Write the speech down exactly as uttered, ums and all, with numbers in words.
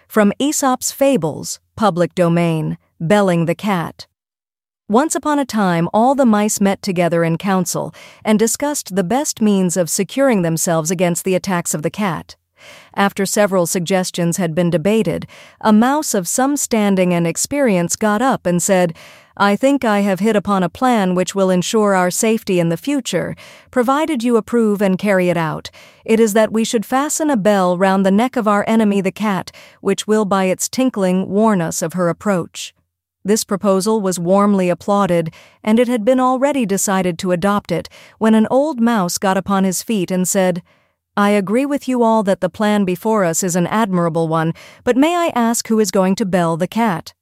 from Aesop's Fables, public domain, Belling the Cat. Once upon a time, all the mice met together in council and discussed the best means of securing themselves against the attacks of the cat. After several suggestions had been debated, a mouse of some standing and experience got up and said, "I think I have hit upon a plan which will ensure our safety in the future, provided you approve and carry it out. It is that we should fasten a bell round the neck of our enemy the cat, which will by its tinkling warn us of her approach." This proposal was warmly applauded, and it had been already decided to adopt it, when an old mouse got upon his feet and said, "I agree with you all that the plan before us is an admirable one, but may I ask who is going to bell the cat?"